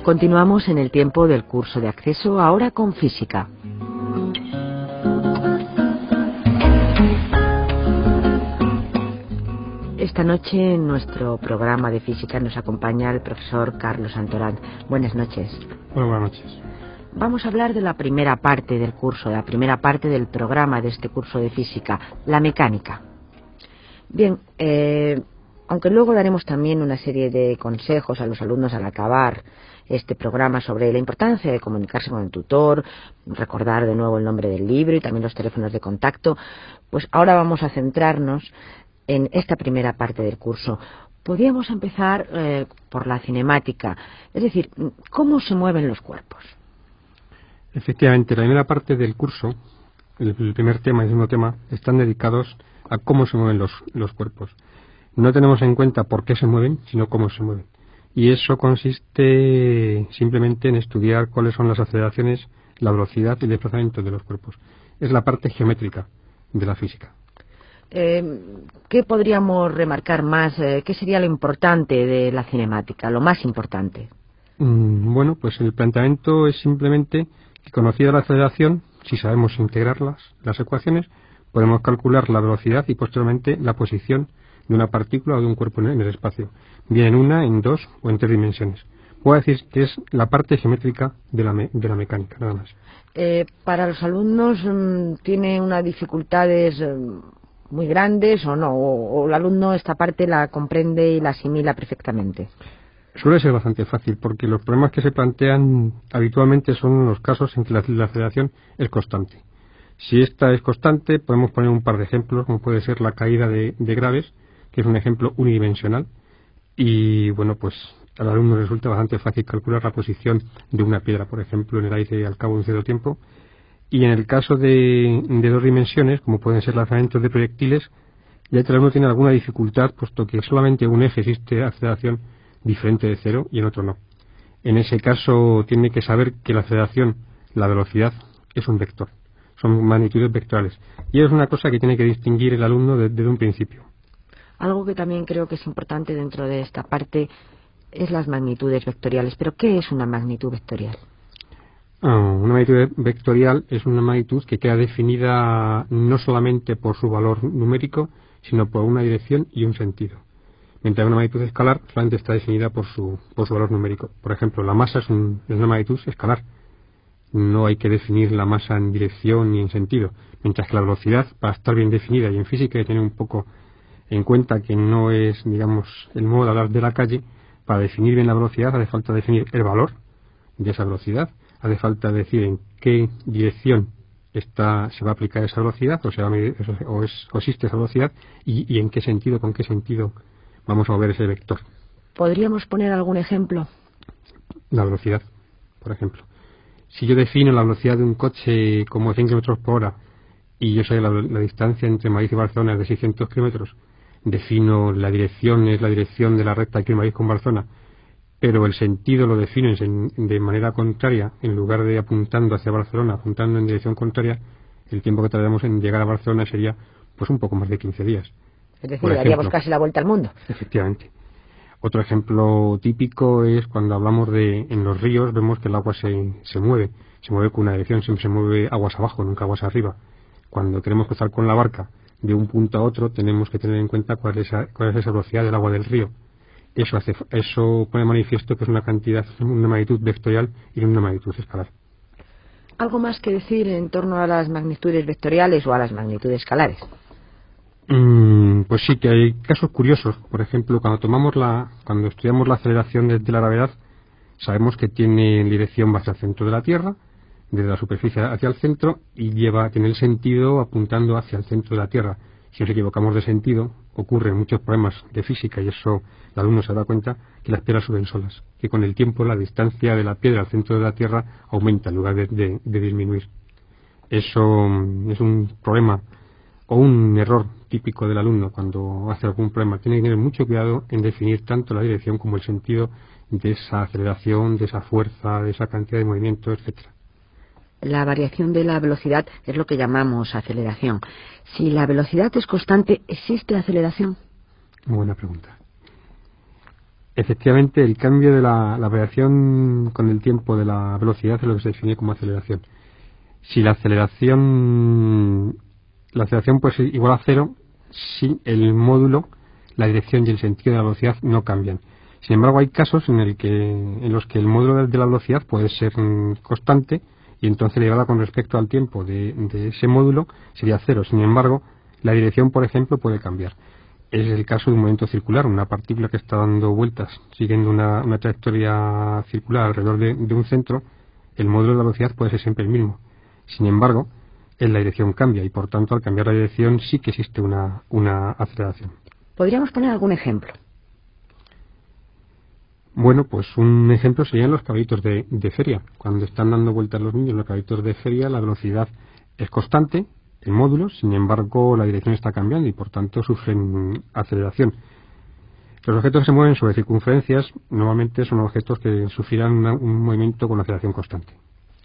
Continuamos en el tiempo del curso de acceso, ahora con física. Esta noche en nuestro programa de física nos acompaña el profesor Carlos Santorán. Buenas noches. Bueno, buenas noches. Vamos a hablar de la primera parte del curso, la primera parte del programa de este curso de física, la mecánica. Bien, aunque luego daremos también una serie de consejos a los alumnos al acabar este programa sobre la importancia de comunicarse con el tutor, recordar de nuevo el nombre del libro y también los teléfonos de contacto, pues ahora vamos a centrarnos en esta primera parte del curso. Podríamos empezar por la cinemática, es decir, ¿cómo se mueven los cuerpos? Efectivamente, la primera parte del curso, el primer tema y el segundo tema, están dedicados a cómo se mueven los cuerpos. No tenemos en cuenta por qué se mueven, sino cómo se mueven. Y eso consiste simplemente en estudiar cuáles son las aceleraciones, la velocidad y el desplazamiento de los cuerpos. Es la parte geométrica de la física. ¿Qué podríamos remarcar más? ¿Qué sería lo importante de la cinemática, lo más importante? Bueno, pues el planteamiento es simplemente que, conocida la aceleración, si sabemos integrarlas, las ecuaciones, podemos calcular la velocidad y posteriormente la posición de una partícula o de un cuerpo en el espacio, bien en una, en dos o en tres dimensiones. Puedo decir que es la parte geométrica de la mecánica, nada más. ¿Para los alumnos tiene unas dificultades muy grandes o no? ¿O el alumno esta parte la comprende y la asimila perfectamente? Suele ser bastante fácil porque los problemas que se plantean habitualmente son los casos en que la aceleración es constante. Si esta es constante, podemos poner un par de ejemplos, como puede ser la caída de graves, que es un ejemplo unidimensional, y bueno, pues al alumno resulta bastante fácil calcular la posición de una piedra, por ejemplo, en el aire al cabo de un cierto tiempo. Y en el caso de dos dimensiones, como pueden ser lanzamientos de proyectiles, ya el alumno tiene alguna dificultad, puesto que solamente en un eje existe aceleración diferente de cero y en otro no. En ese caso tiene que saber que la aceleración, la velocidad, es un vector. Son magnitudes vectoriales. Y es una cosa que tiene que distinguir el alumno desde un principio. Algo que también creo que es importante dentro de esta parte es las magnitudes vectoriales. ¿Pero qué es una magnitud vectorial? Una magnitud vectorial es una magnitud que queda definida no solamente por su valor numérico, sino por una dirección y un sentido. Mientras una magnitud escalar solamente está definida por su valor numérico. Por ejemplo, la masa es una magnitud escalar. No hay que definir la masa en dirección ni en sentido. Mientras que la velocidad, para estar bien definida, y en física hay que tener un poco en cuenta que no es, digamos, el modo de hablar de la calle, para definir bien la velocidad hace falta definir el valor de esa velocidad, hace falta decir en qué dirección se va a aplicar esa velocidad, o se va a medir, o existe esa velocidad, y en qué sentido, con qué sentido vamos a mover ese vector. ¿Podríamos poner algún ejemplo? La velocidad, por ejemplo. Si yo defino la velocidad de un coche como 100 km por hora y yo sé la distancia entre Madrid y Barcelona es de 600 kilómetros, defino la dirección, es la dirección de la recta aquí en Madrid con Barcelona, pero el sentido lo defino de manera contraria, en lugar de apuntando hacia Barcelona, apuntando en dirección contraria, el tiempo que tardamos en llegar a Barcelona sería pues un poco más de 15 días. Es decir, daríamos casi la vuelta al mundo. Efectivamente. Otro ejemplo típico es cuando hablamos en los ríos, vemos que el agua se mueve con una dirección, siempre se mueve aguas abajo, nunca aguas arriba. Cuando queremos cruzar con la barca de un punto a otro, tenemos que tener en cuenta cuál es esa velocidad del agua del río. Eso pone manifiesto que es una magnitud vectorial y no una magnitud escalar. ¿Algo más que decir en torno a las magnitudes vectoriales o a las magnitudes escalares? Pues sí, que hay casos curiosos. Por ejemplo, cuando estudiamos la aceleración de la gravedad, sabemos que tiene dirección hacia el centro de la Tierra, desde la superficie hacia el centro, y tiene el sentido apuntando hacia el centro de la Tierra. Si nos equivocamos de sentido, ocurren muchos problemas de física, y eso el alumno se da cuenta, que las piedras suben solas, que con el tiempo la distancia de la piedra al centro de la Tierra aumenta en lugar de disminuir. Eso es un problema o un error típico del alumno cuando hace algún problema. Tiene que tener mucho cuidado en definir tanto la dirección como el sentido de esa aceleración, de esa fuerza, de esa cantidad de movimiento, etcétera. La variación de la velocidad es lo que llamamos aceleración. Si la velocidad es constante, ¿existe aceleración? Buena pregunta. Efectivamente, el cambio de la variación con el tiempo de la velocidad es lo que se define como aceleración. Si la aceleración pues igual a cero, si el módulo, la dirección y el sentido de la velocidad no cambian. Sin embargo, hay casos en los que el módulo de la velocidad puede ser constante y entonces la derivada con respecto al tiempo de ese módulo sería cero. Sin embargo, la dirección, por ejemplo, puede cambiar. Es el caso de un movimiento circular, una partícula que está dando vueltas siguiendo una trayectoria circular alrededor de un centro. El módulo de la velocidad puede ser siempre el mismo. Sin embargo, la dirección cambia y por tanto al cambiar la dirección sí que existe una aceleración. ¿Podríamos poner algún ejemplo? Bueno, pues un ejemplo serían los caballitos de feria. Cuando están dando vueltas los niños en los caballitos de feria, la velocidad es constante, el módulo, sin embargo la dirección está cambiando y por tanto sufren aceleración. Los objetos que se mueven sobre circunferencias normalmente son objetos que sufrirán un movimiento con aceleración constante.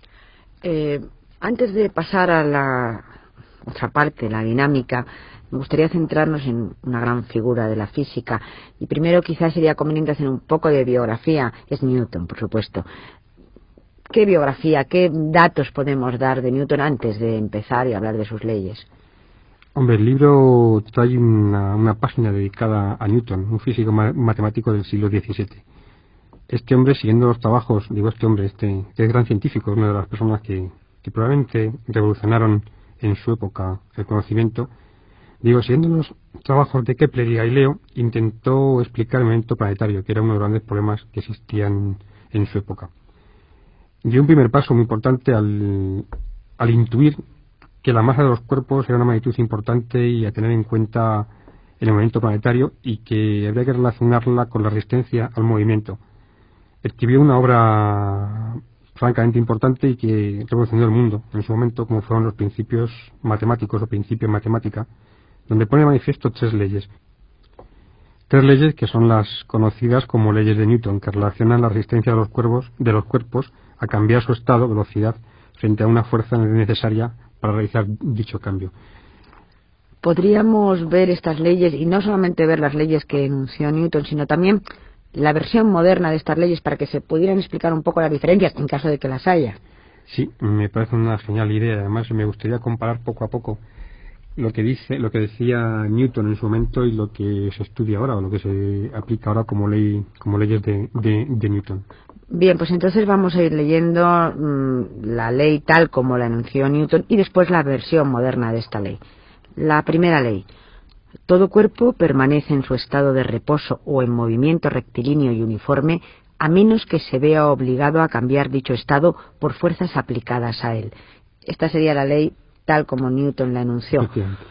Antes de pasar a la otra parte, la dinámica, me gustaría centrarnos en una gran figura de la física y primero quizás sería conveniente hacer un poco de biografía. Es Newton, por supuesto. ¿Qué biografía, qué datos podemos dar de Newton antes de empezar y hablar de sus leyes? Hombre, el libro trae una página dedicada a Newton, un físico matemático del siglo XVII. Este hombre, siguiendo los trabajos, este gran científico, una de las personas que probablemente revolucionaron en su época el conocimiento, siguiendo los trabajos de Kepler y Galileo, intentó explicar el movimiento planetario, que era uno de los grandes problemas que existían en su época. Dio un primer paso muy importante al intuir que la masa de los cuerpos era una magnitud importante y a tener en cuenta el movimiento planetario y que habría que relacionarla con la resistencia al movimiento. Escribió una obra francamente importante y que revolucionó el mundo en su momento, como fueron los principios matemáticos o principios matemática, donde pone de manifiesto tres leyes. Tres leyes que son las conocidas como leyes de Newton, que relacionan la resistencia de los cuerpos a cambiar su estado, velocidad, frente a una fuerza necesaria para realizar dicho cambio. Podríamos ver estas leyes, y no solamente ver las leyes que enunció Newton, sino también la versión moderna de estas leyes para que se pudieran explicar un poco las diferencias, en caso de que las haya. Sí, me parece una genial idea. Además, me gustaría comparar poco a poco lo que decía Newton en su momento y lo que se estudia ahora, o lo que se aplica ahora como leyes de Newton. Bien, pues entonces vamos a ir leyendo la ley tal como la enunció Newton y después la versión moderna de esta ley. La primera ley. Todo cuerpo permanece en su estado de reposo o en movimiento rectilíneo y uniforme a menos que se vea obligado a cambiar dicho estado por fuerzas aplicadas a él. Esta sería la ley tal como Newton la enunció.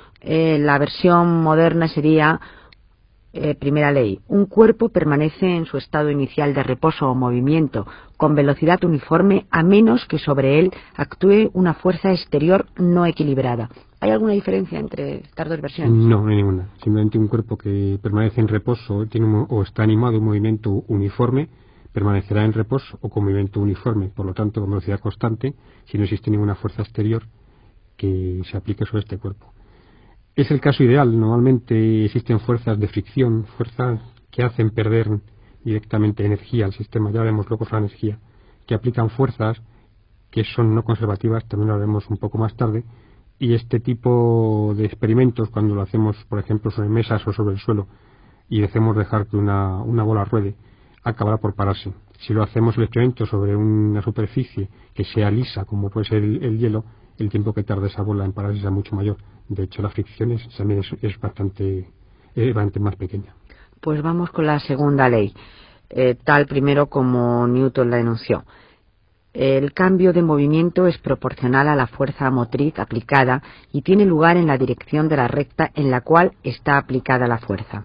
La versión moderna sería, primera ley, un cuerpo permanece en su estado inicial de reposo o movimiento con velocidad uniforme a menos que sobre él actúe una fuerza exterior no equilibrada. ¿Hay alguna diferencia entre estas dos versiones? No, no hay ninguna. Simplemente un cuerpo que permanece en reposo o está animado a un movimiento uniforme permanecerá en reposo o con movimiento uniforme, por lo tanto con velocidad constante, si no existe ninguna fuerza exterior que se aplique sobre este cuerpo. Es el caso ideal. Normalmente existen fuerzas de fricción, fuerzas que hacen perder directamente energía al sistema, ya veremos luego la energía, que aplican fuerzas que son no conservativas, también lo haremos un poco más tarde, y este tipo de experimentos, cuando lo hacemos, por ejemplo, sobre mesas o sobre el suelo, y dejemos dejar que una bola ruede, acabará por pararse. Si lo hacemos el experimento sobre una superficie que sea lisa, como puede ser el hielo, el tiempo que tarda esa bola en pararse será mucho mayor. De hecho, la fricción también es bastante más pequeña. Pues vamos con la segunda ley, tal primero como Newton la enunció. El cambio de movimiento es proporcional a la fuerza motriz aplicada y tiene lugar en la dirección de la recta en la cual está aplicada la fuerza.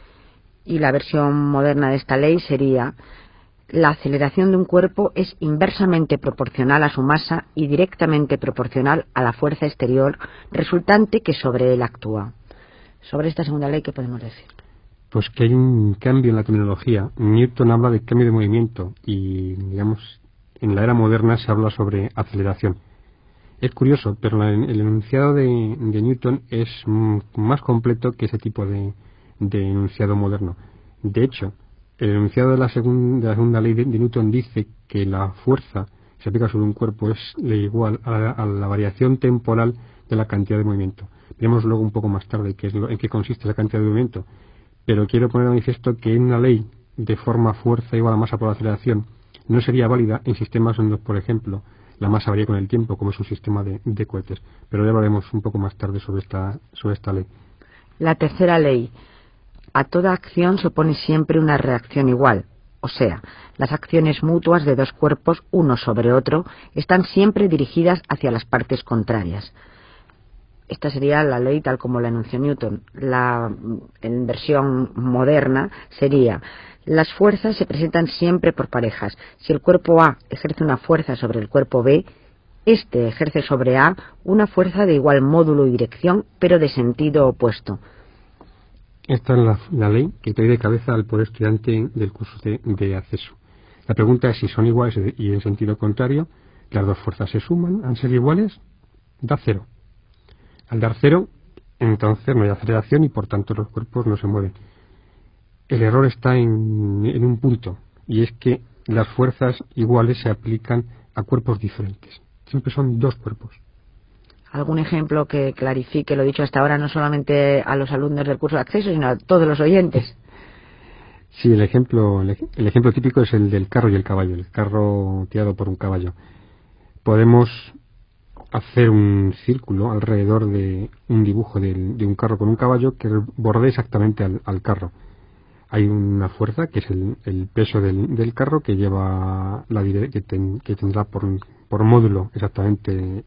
Y la versión moderna de esta ley sería: la aceleración de un cuerpo es inversamente proporcional a su masa y directamente proporcional a la fuerza exterior resultante que sobre él actúa. Sobre esta segunda ley, ¿qué podemos decir? Pues que hay un cambio en la terminología. Newton habla de cambio de movimiento y, digamos, en la era moderna se habla sobre aceleración. Es curioso, pero el enunciado de Newton es más completo que ese tipo de enunciado moderno. De hecho, El enunciado de la segunda ley de Newton dice que la fuerza que se aplica sobre un cuerpo es igual a la variación temporal de la cantidad de movimiento. Veremos luego un poco más tarde en qué consiste esa cantidad de movimiento, pero quiero poner de manifiesto que una ley de forma fuerza igual a masa por aceleración no sería válida en sistemas donde, por ejemplo, la masa varía con el tiempo, como es un sistema de cohetes. Pero ya hablaremos un poco más tarde sobre esta ley. La tercera ley. A toda acción se opone siempre una reacción igual. O sea, las acciones mutuas de dos cuerpos, uno sobre otro, están siempre dirigidas hacia las partes contrarias. Esta sería la ley tal como la enunció Newton. En versión moderna sería: las fuerzas se presentan siempre por parejas. Si el cuerpo A ejerce una fuerza sobre el cuerpo B, este ejerce sobre A una fuerza de igual módulo y dirección, pero de sentido opuesto. Esta es la ley que trae de cabeza al pobre estudiante del curso de acceso. La pregunta es si son iguales y en sentido contrario, las dos fuerzas se suman, al ser iguales, da cero. Al dar cero, entonces no hay aceleración y por tanto los cuerpos no se mueven. El error está en un punto, y es que las fuerzas iguales se aplican a cuerpos diferentes. Siempre son dos cuerpos. ¿Algún ejemplo que clarifique lo dicho hasta ahora, no solamente a los alumnos del curso de acceso, sino a todos los oyentes? Sí, el ejemplo típico es el del carro y el caballo, el carro tirado por un caballo. Podemos hacer un círculo alrededor de un dibujo de un carro con un caballo que bordee exactamente al carro. Hay una fuerza que es el peso del carro que lleva que tendrá por módulo exactamente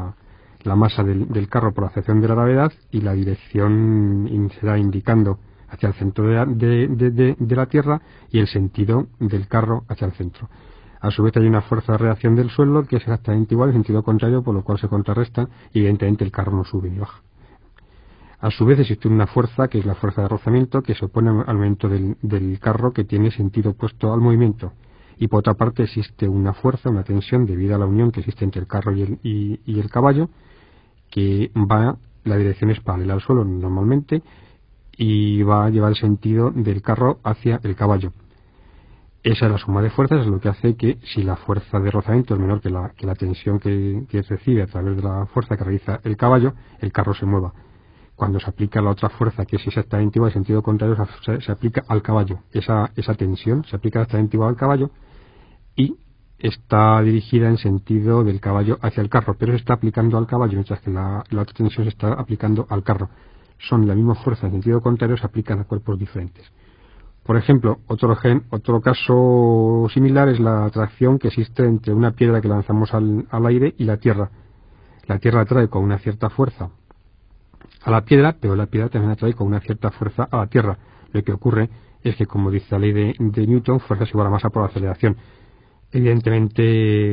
la masa del carro por la atracción de la gravedad, y la dirección será indicando hacia el centro de la Tierra y el sentido del carro hacia el centro. A su vez hay una fuerza de reacción del suelo que es exactamente igual en sentido contrario, por lo cual se contrarrestan y evidentemente el carro no sube ni baja. A su vez existe una fuerza que es la fuerza de rozamiento que se opone al movimiento del carro, que tiene sentido opuesto al movimiento. Y por otra parte existe una fuerza, una tensión debido a la unión que existe entre el carro y el caballo, que la dirección es paralela al suelo normalmente y va a llevar el sentido del carro hacia el caballo. Esa es la suma de fuerzas, es lo que hace que si la fuerza de rozamiento es menor que la tensión que recibe a través de la fuerza que realiza el caballo, el carro se mueva. Cuando se aplica la otra fuerza, que es exactamente igual en sentido contrario, se aplica al caballo. Esa tensión se aplica exactamente igual al caballo y está dirigida en sentido del caballo hacia el carro, pero se está aplicando al caballo, mientras que la otra tensión se está aplicando al carro. Son la misma fuerza en sentido contrario, se aplican a cuerpos diferentes. Por ejemplo, otro caso similar es la atracción que existe entre una piedra que lanzamos al aire y la Tierra. La Tierra atrae con una cierta fuerza a la piedra, pero la piedra también atrae con una cierta fuerza a la Tierra. Lo que ocurre es que, como dice la ley de Newton, fuerza es igual a masa por aceleración. Evidentemente,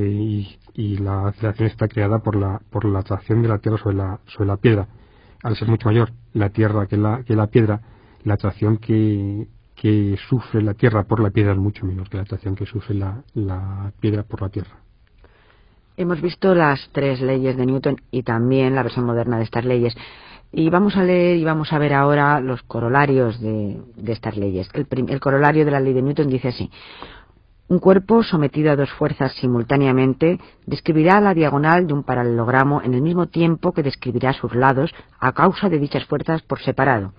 y la aceleración está creada por la atracción de la Tierra sobre la piedra. Al ser mucho mayor la Tierra que la piedra, la atracción que sufre la Tierra por la piedra es mucho menor que la atracción que sufre la piedra por la Tierra. Hemos visto las tres leyes de Newton y también la versión moderna de estas leyes. Y vamos a leer y vamos a ver ahora los corolarios de estas leyes. El corolario de la ley de Newton dice así: un cuerpo sometido a dos fuerzas simultáneamente describirá la diagonal de un paralelogramo en el mismo tiempo que describirá sus lados a causa de dichas fuerzas por separado.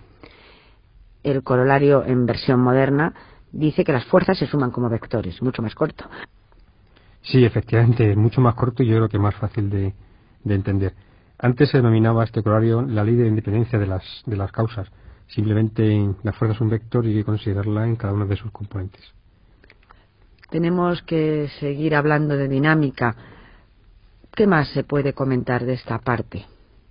El corolario en versión moderna dice que las fuerzas se suman como vectores, mucho más corto. Sí, efectivamente, es mucho más corto y yo creo que más fácil de entender. Antes se denominaba este corolario la ley de independencia de las causas. Simplemente la fuerza es un vector y hay que considerarla en cada uno de sus componentes. Tenemos que seguir hablando de dinámica. ¿Qué más se puede comentar de esta parte?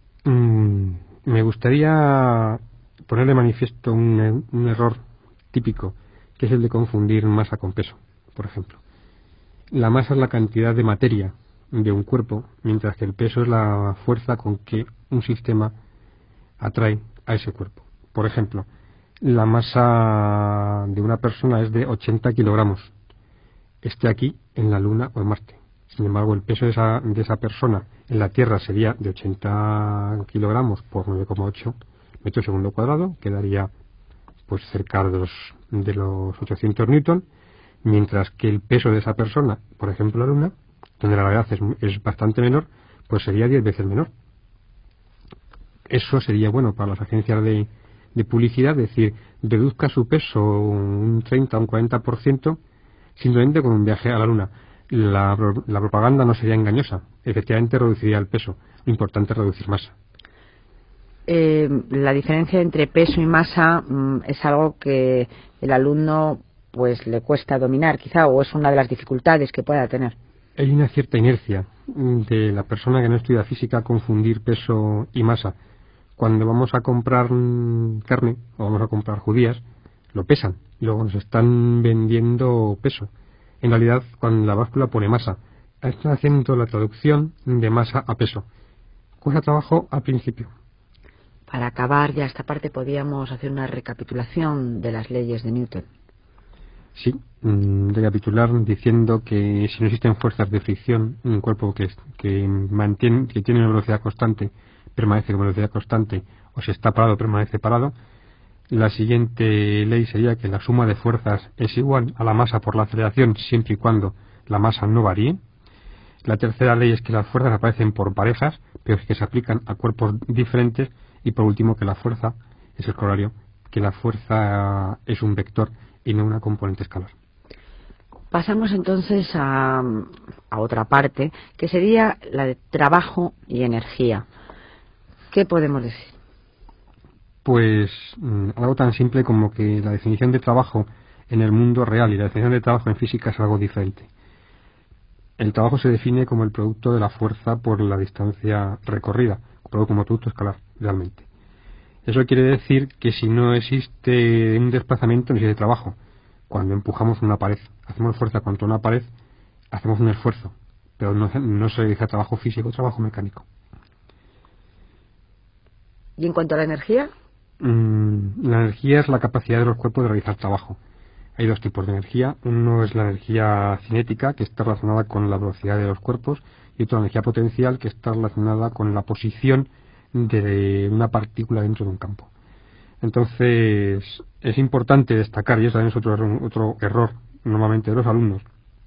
Me gustaría poner de manifiesto un error típico, que es el de confundir masa con peso, por ejemplo. La masa es la cantidad de materia de un cuerpo, mientras que el peso es la fuerza con que un sistema atrae a ese cuerpo. Por ejemplo, la masa de una persona es de 80 kilogramos, esté aquí, en la Luna o en Marte. Sin embargo, el peso de esa persona en la Tierra sería de 80 kilogramos por 9,8 metros segundo cuadrado, que daría pues cerca de los 800 newton, mientras que el peso de esa persona, por ejemplo la Luna, donde la gravedad es bastante menor, pues sería 10 veces menor. Eso sería bueno para las agencias de publicidad, es decir, reduzca su peso un 30 o un 40% simplemente con un viaje a la Luna. La propaganda no sería engañosa, efectivamente reduciría el peso, lo importante es reducir masa. La diferencia entre peso y masa es algo que el alumno pues le cuesta dominar quizá, o es una de las dificultades que pueda tener. Hay una cierta inercia de la persona que no estudia física a confundir peso y masa. Cuando vamos a comprar carne o vamos a comprar judías, lo pesan y luego nos están vendiendo peso. En realidad, cuando la báscula pone masa, están haciendo la traducción de masa a peso. Cuesta trabajo al principio. Para acabar ya esta parte podríamos hacer una recapitulación de las leyes de Newton. Sí, recapitular diciendo que si no existen fuerzas de fricción, un cuerpo que tiene una velocidad constante permanece con velocidad constante, o si está parado permanece parado. La siguiente ley sería que la suma de fuerzas es igual a la masa por la aceleración siempre y cuando la masa no varíe. La tercera ley es que las fuerzas aparecen por parejas, pero que se aplican a cuerpos diferentes. Y por último, que la fuerza es el corolario, que la fuerza es un vector y no una componente escalar. Pasamos entonces a otra parte, que sería la de trabajo y energía. ¿Qué podemos decir? Pues algo tan simple como que la definición de trabajo en el mundo real y la definición de trabajo en física es algo diferente. El trabajo se define como el producto de la fuerza por la distancia recorrida, como producto escalar, realmente. Eso quiere decir que si no existe un desplazamiento, no existe trabajo. Cuando empujamos una pared, hacemos fuerza contra una pared, hacemos un esfuerzo, pero no se realiza trabajo físico, trabajo mecánico. ¿Y en cuanto a la energía? La energía es la capacidad de los cuerpos de realizar trabajo. Hay dos tipos de energía. Uno es la energía cinética, que está relacionada con la velocidad de los cuerpos, y otra energía potencial, que está relacionada con la posición de una partícula dentro de un campo. Entonces, es importante destacar, y eso también es otro error normalmente de los alumnos,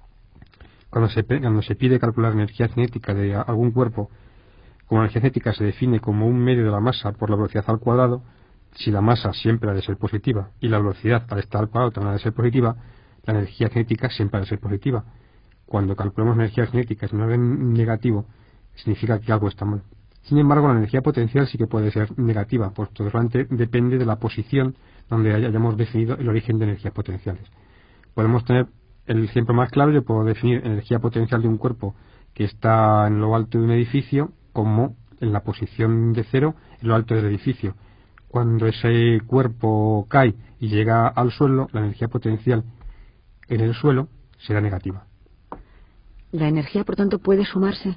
cuando se pide calcular energía cinética de algún cuerpo, como la energía cinética se define como un medio de la masa por la velocidad al cuadrado, si la masa siempre ha de ser positiva y la velocidad al estar al cuadrado también ha de ser positiva, la energía cinética siempre ha de ser positiva. Cuando calculamos energía cinética en un orden negativo, significa que algo está mal. Sin embargo, la energía potencial sí que puede ser negativa, puesto que solamente depende de la posición donde hayamos definido el origen de energías potenciales. Podemos tener el ejemplo más claro. Yo puedo definir energía potencial de un cuerpo que está en lo alto de un edificio como en la posición de cero en lo alto del edificio. Cuando ese cuerpo cae y llega al suelo, la energía potencial en el suelo será negativa. ¿La energía, por tanto, puede sumarse?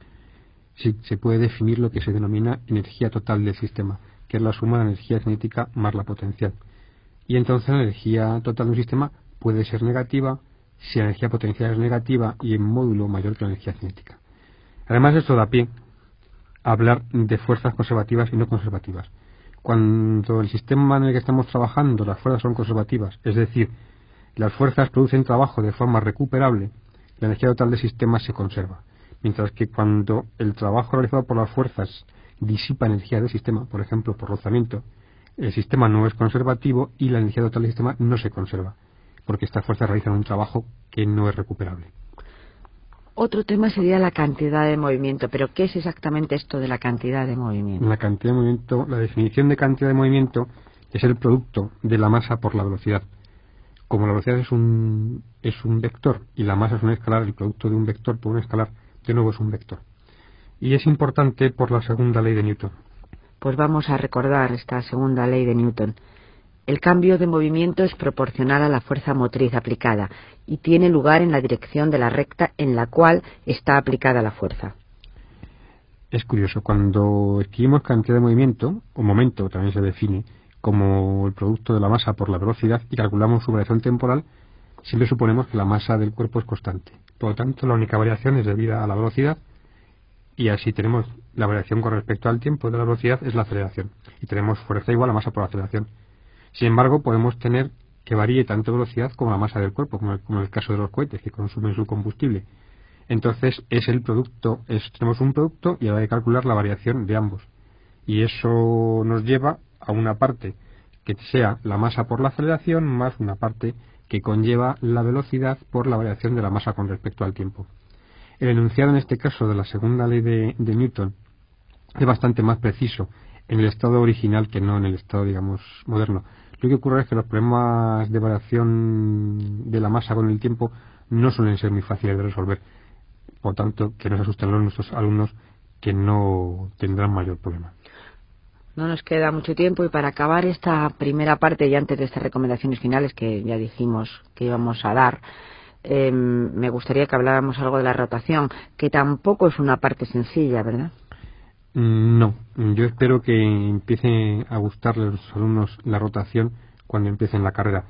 Sí, se puede definir lo que se denomina energía total del sistema, que es la suma de la energía cinética más la potencial. Y entonces la energía total del sistema puede ser negativa si la energía potencial es negativa y en módulo mayor que la energía cinética. Además, esto da pie a hablar de fuerzas conservativas y no conservativas. Cuando el sistema en el que estamos trabajando las fuerzas son conservativas, es decir, las fuerzas producen trabajo de forma recuperable, la energía total del sistema se conserva. Mientras que cuando el trabajo realizado por las fuerzas disipa energía del sistema, por ejemplo por rozamiento, el sistema no es conservativo y la energía total del sistema no se conserva, porque estas fuerzas realizan un trabajo que no es recuperable. Otro tema sería la cantidad de movimiento, pero ¿qué es exactamente esto de la cantidad de movimiento? La cantidad de movimiento, la definición de cantidad de movimiento es el producto de la masa por la velocidad. Como la velocidad es un vector y la masa es un escalar, el producto de un vector por un escalar de nuevo es un vector. Y es importante por la segunda ley de Newton. Pues vamos a recordar esta segunda ley de Newton. El cambio de movimiento es proporcional a la fuerza motriz aplicada y tiene lugar en la dirección de la recta en la cual está aplicada la fuerza. Es curioso, cuando escribimos cantidad de movimiento, o momento también se define como el producto de la masa por la velocidad y calculamos su variación temporal, siempre suponemos que la masa del cuerpo es constante. Por lo tanto, la única variación es debida a la velocidad y así tenemos la variación con respecto al tiempo de la velocidad es la aceleración y tenemos fuerza igual a masa por aceleración. Sin embargo, podemos tener que varíe tanto velocidad como la masa del cuerpo, como en el caso de los cohetes, que consumen su combustible. Entonces, es el producto, tenemos un producto y ahora hay que calcular la variación de ambos. Y eso nos lleva a una parte que sea la masa por la aceleración más una parte que conlleva la velocidad por la variación de la masa con respecto al tiempo. El enunciado en este caso de la segunda ley de Newton es bastante más preciso en el estado original que no en el estado, digamos, moderno. Lo que ocurre es que los problemas de variación de la masa con el tiempo no suelen ser muy fáciles de resolver. Por tanto, que no se asusten nuestros alumnos, que no tendrán mayor problema. No nos queda mucho tiempo y para acabar esta primera parte y antes de estas recomendaciones finales que ya dijimos que íbamos a dar, me gustaría que habláramos algo de la rotación, que tampoco es una parte sencilla, ¿verdad? No, yo espero que empiece a gustarles a los alumnos la rotación cuando empiecen la carrera.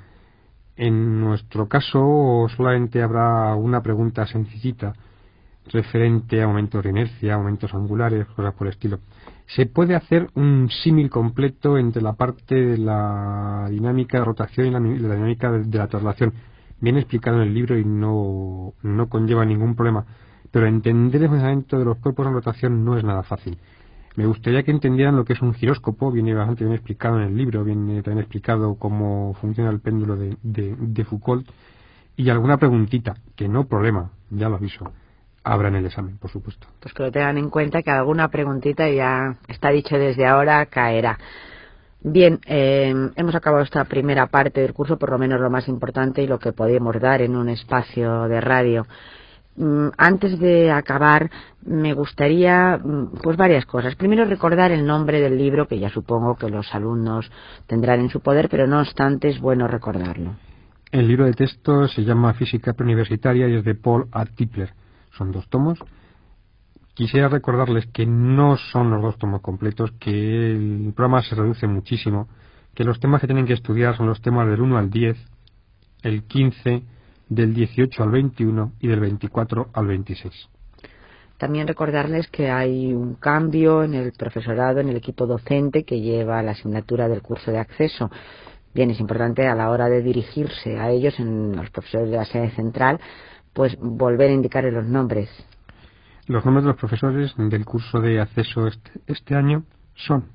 En nuestro caso solamente habrá una pregunta sencillita referente a momentos de inercia, momentos angulares, cosas por el estilo. Se puede hacer un símil completo entre la parte de la dinámica de rotación y la dinámica de la traslación. Bien explicado en el libro y no conlleva ningún problema. Pero entender el funcionamiento de los cuerpos en rotación no es nada fácil. Me gustaría que entendieran lo que es un giróscopo, viene bastante bien explicado en el libro, viene también explicado cómo funciona el péndulo de Foucault, y alguna preguntita, que no problema, ya lo aviso, habrá en el examen, por supuesto. Pues que lo tengan en cuenta, que alguna preguntita, ya está dicho desde ahora, caerá. Bien, hemos acabado esta primera parte del curso, por lo menos lo más importante y lo que podemos dar en un espacio de radio. Antes de acabar, me gustaría pues varias cosas. Primero, recordar el nombre del libro, que ya supongo que los alumnos tendrán en su poder, pero no obstante es bueno recordarlo. El libro de texto se llama Física Preuniversitaria y es de Paul A. Tipler. Son 2 tomos. Quisiera recordarles que no son los 2 tomos completos, que el programa se reduce muchísimo, que los temas que tienen que estudiar son los temas del 1 al 10, el 15, del 18 al 21 y del 24 al 26. También recordarles que hay un cambio en el profesorado, en el equipo docente que lleva la asignatura del curso de acceso. Bien, es importante a la hora de dirigirse a ellos, en los profesores de la sede central, pues volver a indicarles los nombres. Los nombres de los profesores del curso de acceso este año son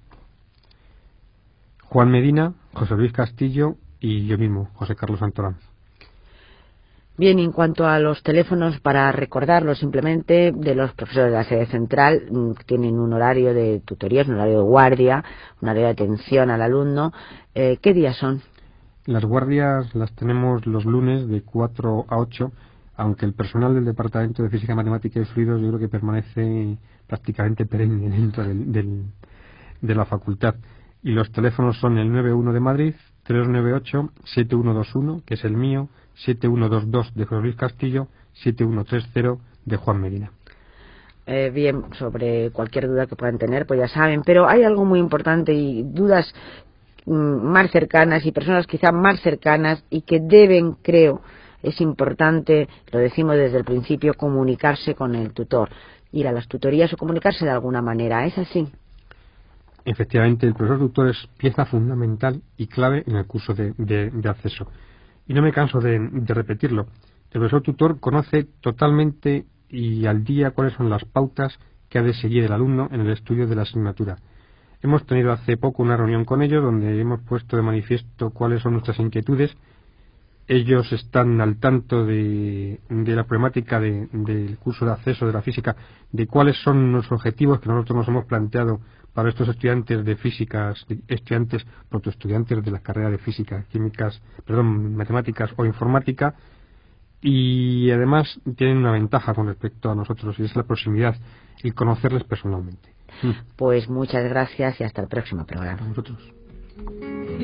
Juan Medina, José Luis Castillo y yo mismo, José Carlos Santorán. Bien, en cuanto a los teléfonos, para recordarlo simplemente, de los profesores de la sede central, tienen un horario de tutorías, un horario de guardia, un horario de atención al alumno. ¿Qué días son? Las guardias las tenemos los lunes de 4 a 8, aunque el personal del Departamento de Física, Matemática y Fluidos yo creo que permanece prácticamente perenne dentro de la facultad. Y los teléfonos son el 91 de Madrid, 398-7121, que es el mío, 7122 de José Luis Castillo, 7130 de Juan Medina. Bien, sobre cualquier duda que puedan tener, pues ya saben, pero hay algo muy importante y dudas más cercanas y personas quizá más cercanas y que deben, creo, es importante, lo decimos desde el principio, comunicarse con el tutor, ir a las tutorías o comunicarse de alguna manera, ¿es así? Efectivamente, el profesor tutor es pieza fundamental y clave en el curso de acceso. Y no me canso de repetirlo. El profesor tutor conoce totalmente y al día cuáles son las pautas que ha de seguir el alumno en el estudio de la asignatura. Hemos tenido hace poco una reunión con ellos donde hemos puesto de manifiesto cuáles son nuestras inquietudes. Ellos están al tanto de la problemática del curso de acceso de la física, de cuáles son los objetivos que nosotros nos hemos planteado para estos estudiantes de físicas, estudiantes de la carrera de física, matemáticas o informática, y además tienen una ventaja con respecto a nosotros y es la proximidad, el conocerles personalmente. Pues muchas gracias y hasta el próximo programa. A vosotros.